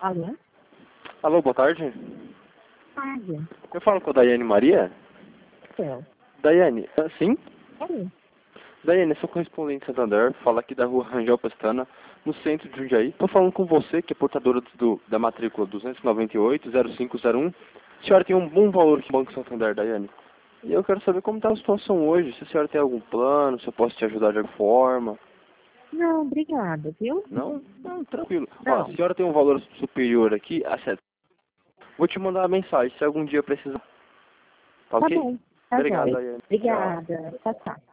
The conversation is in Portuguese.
Alô? Alô, boa tarde. Tarde. Eu falo com a Daiane Maria? Céu. Daiane, sim? Oi. Daiane, eu sou correspondente de Santander, falo aqui da rua Rangel Pestana, no centro de Jundiaí. Estou falando com você, que é portadora da matrícula 298-0501. A senhora tem um bom valor aqui no Banco Santander, Daiane. E eu quero saber como está a situação hoje, se a senhora tem algum plano, se eu posso te ajudar de alguma forma. Não, obrigada, viu? Não? Não, tranquilo. Ó, Não. a senhora tem um valor superior aqui a 7. Vou te mandar uma mensagem, se algum dia precisar. Tá Tá ok? bom. Tá Obrigado, jóia. Daiane. Tchau. Obrigada. Tchau, tchau.